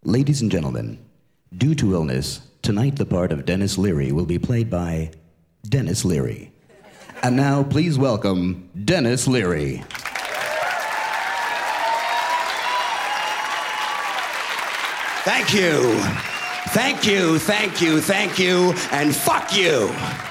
Ladies and gentlemen, due to illness, tonight the part of Dennis Leary will be played by Dennis Leary. And now, please welcome Dennis Leary. Thank you. Thank you, thank you, thank you, and fuck you.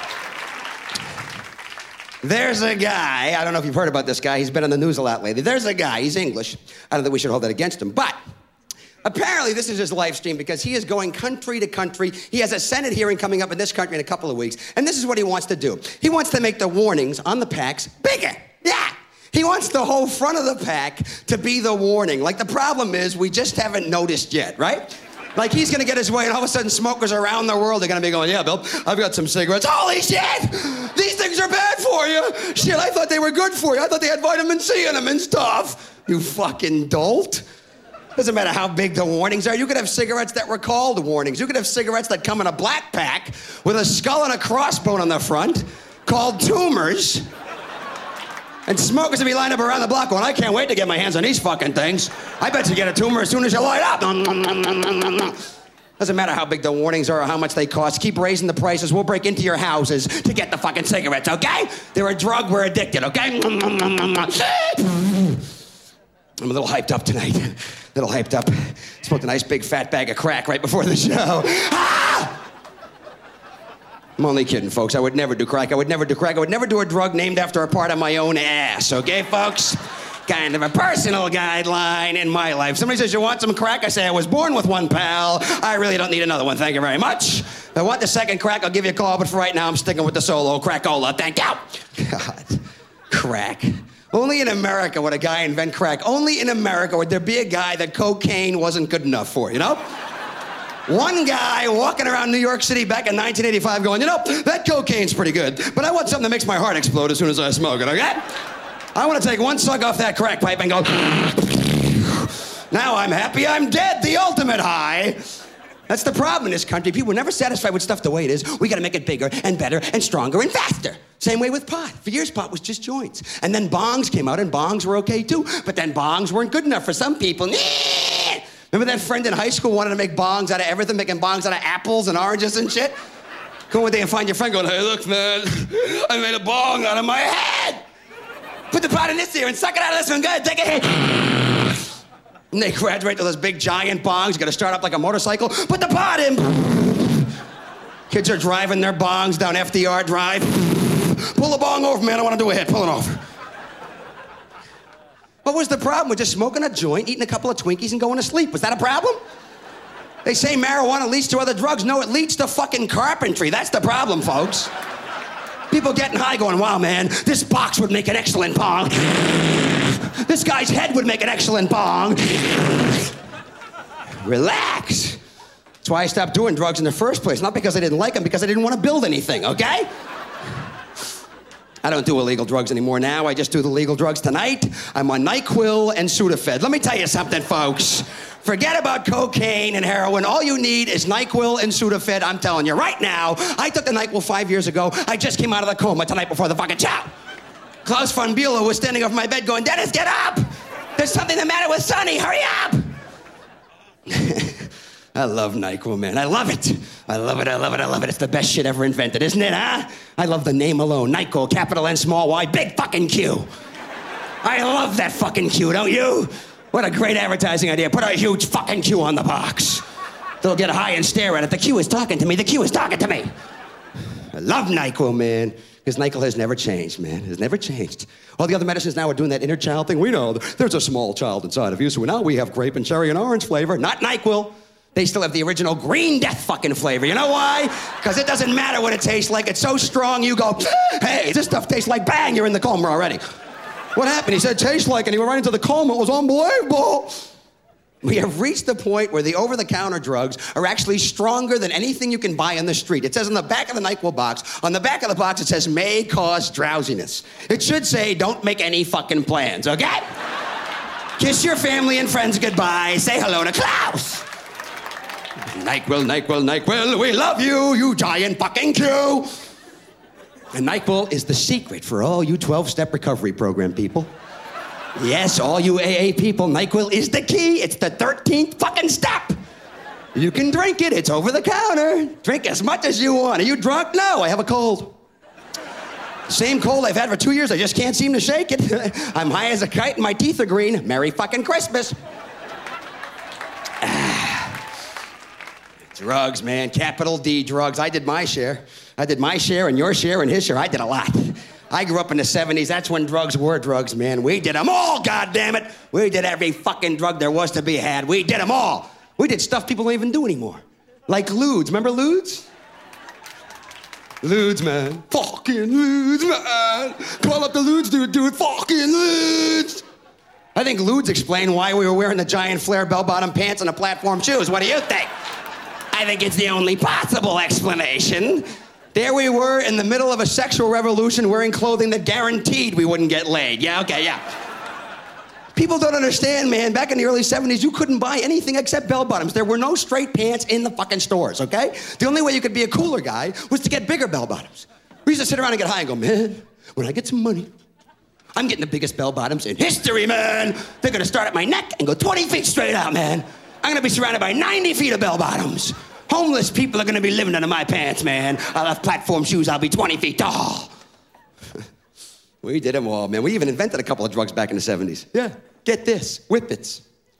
There's a guy, I don't know if you've heard about this guy, he's been on the news a lot lately. There's a guy, he's English. I don't think we should hold that against him, but apparently this is his live stream because he is going country to country. He has a Senate hearing coming up in this country in a couple of weeks, and this is what he wants to do. He wants to make the warnings on the packs bigger. Yeah! He wants the whole front of the pack to be the warning. Like, the problem is we just haven't noticed yet, right? Like, he's gonna get his way, and all of a sudden smokers around the world are gonna be going, yeah, Bill, I've got some cigarettes. Holy shit! These things are bad for you! Shit, I thought they were good for you. I thought they had vitamin C in them and stuff. You fucking dolt. Doesn't matter how big the warnings are. You could have cigarettes that were called warnings. You could have cigarettes that come in a black pack with a skull and a crossbone on the front called tumors. And smokers would be lined up around the block going, I can't wait to get my hands on these fucking things. I bet you get a tumor as soon as you light up. Doesn't matter how big the warnings are or how much they cost. Keep raising the prices. We'll break into your houses to get the fucking cigarettes, okay? They're a drug. We're addicted, okay? I'm a little hyped up tonight. A little hyped up. Smoked a nice big fat bag of crack right before the show. Ah! I'm only kidding, folks. I would never do crack. I would never do a drug named after a part of my own ass, okay, folks? Kind of a personal guideline in my life. Somebody says, you want some crack? I say, I was born with one, pal. I really don't need another one. Thank you very much. If I want the second crack, I'll give you a call, but for right now, I'm sticking with the solo crack-ola. Thank you. God, crack. Only in America would a guy invent crack. Only in America would there be a guy that cocaine wasn't good enough for, you know? One guy walking around New York City back in 1985 going, you know, that cocaine's pretty good, but I want something that makes my heart explode as soon as I smoke it, okay? I want to take one suck off that crack pipe and go, now I'm happy I'm dead, the ultimate high. That's the problem in this country. People are never satisfied with stuff the way it is. We got to make it bigger and better and stronger and faster. Same way with pot. For years, pot was just joints. And then bongs came out, and bongs were okay too. But then bongs weren't good enough for some people. Remember that friend in high school wanted to make bongs out of everything, making bongs out of apples and oranges and shit? Go one day and find your friend going, hey, look, man, I made a bong out of my head. Put the pot in this ear and suck it out of this one. Good, take a hit. And they graduate to those big giant bongs. You gotta start up like a motorcycle. Put the pot in. Kids are driving their bongs down FDR Drive. Pull the bong over, man. I want to do a hit. Pull it over. What was the problem with just smoking a joint, eating a couple of Twinkies, and going to sleep? Was that a problem? They say marijuana leads to other drugs. No, it leads to fucking carpentry. That's the problem, folks. People getting high going, wow, man, this box would make an excellent bong. This guy's head would make an excellent bong. Relax. That's why I stopped doing drugs in the first place. Not because I didn't like them, because I didn't want to build anything, okay? I don't do illegal drugs anymore now. I just do the legal drugs tonight. I'm on NyQuil and Sudafed. Let me tell you something, folks. Forget about cocaine and heroin. All you need is NyQuil and Sudafed. I'm telling you right now. I took the NyQuil 5 years ago. I just came out of the coma tonight before the fucking show. Klaus von Bülow was standing over my bed going, Dennis, get up! There's something the matter with Sonny. Hurry up! I love NyQuil, man. I love it. I love it, I love it, I love it. It's the best shit ever invented, isn't it, huh? I love the name alone. NyQuil, capital N, small y, big fucking Q. I love that fucking Q, don't you? What a great advertising idea. Put a huge fucking Q on the box. They'll get high and stare at it. The Q is talking to me. The Q is talking to me. I love NyQuil, man. Because NyQuil has never changed, man. It has never changed. All the other medicines now are doing that inner child thing. We know there's a small child inside of you, so now we have grape and cherry and orange flavor. Not NyQuil. They still have the original green death fucking flavor. You know why? Because it doesn't matter what it tastes like. It's so strong, you go, hey, this stuff tastes like bang, you're in the coma already. What happened? He said, tastes like, and he went right into the coma. It was unbelievable. We have reached the point where the over-the-counter drugs are actually stronger than anything you can buy on the street. It says on the back of the NyQuil box, on the back of the box it says, may cause drowsiness. It should say, don't make any fucking plans, okay? Kiss your family and friends goodbye. Say hello to Klaus. NyQuil, NyQuil, NyQuil, we love you, you giant fucking Q. And NyQuil is the secret for all you 12-step recovery program people. Yes, all you AA people, NyQuil is the key. It's the 13th fucking step. You can drink it. It's over the counter. Drink as much as you want. Are you drunk? No, I have a cold. Same cold I've had for 2 years. I just can't seem to shake it. I'm high as a kite and my teeth are green. Merry fucking Christmas. Drugs, man. Capital D, drugs. I did my share. I did my share and your share and his share. I did a lot. I grew up in the 70s. That's when drugs were drugs, man. We did them all, goddammit. We did every fucking drug there was to be had. We did them all. We did stuff people don't even do anymore. Like lewds. Remember lewds? Lewds, man. Fucking lewds, man. Call up the lewds, dude. Fucking lewds. I think lewds explain why we were wearing the giant flare bell-bottom pants and the platform shoes. What do you think? I think it's the only possible explanation. There we were in the middle of a sexual revolution wearing clothing that guaranteed we wouldn't get laid. Yeah, okay, yeah. People don't understand, man. Back in the early 70s, you couldn't buy anything except bell-bottoms. There were no straight pants in the fucking stores, okay? The only way you could be a cooler guy was to get bigger bell-bottoms. We used to sit around and get high and go, man, when I get some money, I'm getting the biggest bell-bottoms in history, man. They're gonna start at my neck and go 20 feet straight out, man. I'm gonna be surrounded by 90 feet of bell-bottoms. Homeless people are gonna be living under my pants, man. I'll have platform shoes, I'll be 20 feet tall. We did them all, man. We even invented a couple of drugs back in the 70s. Yeah, get this, whippets.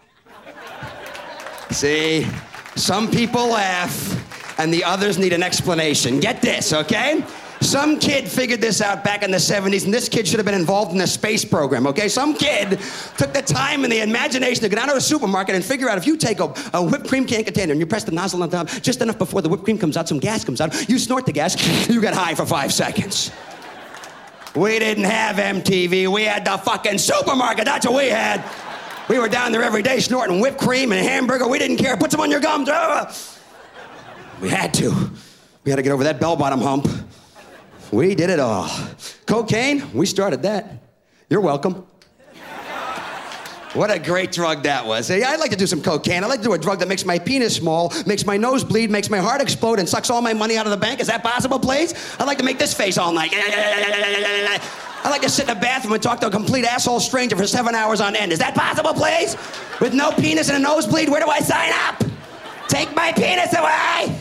See, some people laugh and the others need an explanation. Get this, okay? Some kid figured this out back in the 70s, and this kid should have been involved in the space program, okay? Some kid took the time and the imagination to go down to a supermarket and figure out if you take a whipped cream can container and you press the nozzle on top just enough before the whipped cream comes out, some gas comes out, you snort the gas, you get high for 5 seconds. We didn't have MTV, we had the fucking supermarket, that's what we had. We were down there every day snorting whipped cream and hamburger, we didn't care, put some on your gums. We had to. We had to get over that bell-bottom hump. We did it all. Cocaine, we started that. You're welcome. What a great drug that was. Hey, I'd like to do some cocaine. I'd like to do a drug that makes my penis small, makes my nose bleed, makes my heart explode, and sucks all my money out of the bank. Is that possible, please? I'd like to make this face all night. I'd like to sit in a bathroom and talk to a complete asshole stranger for 7 hours on end. Is that possible, please? With no penis and a nosebleed, where do I sign up? Take my penis away!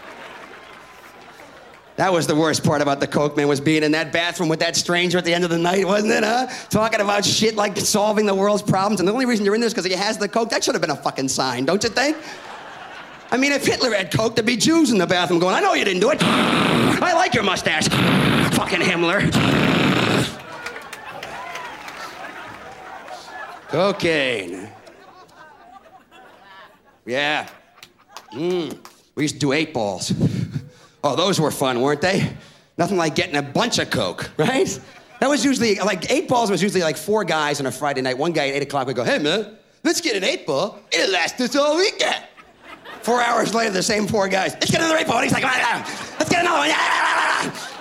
That was the worst part about the coke, man, was being in that bathroom with that stranger at the end of the night, wasn't it, huh? Talking about shit like solving the world's problems, and the only reason you're in there is because he has the coke. That should have been a fucking sign, don't you think? I mean, if Hitler had coke, there'd be Jews in the bathroom going, I know you didn't do it. I like your mustache. Fucking Himmler. Cocaine. Yeah. We used to do 8 balls. Oh, those were fun, weren't they? Nothing like getting a bunch of coke, right? That was usually, like, 8 balls was usually like 4 guys on a Friday night. One guy at 8 o'clock would go, hey, man, let's get an 8 ball. It'll last us all weekend. 4 hours later, the same 4 guys, let's get another 8 ball. And he's like, let's get another one.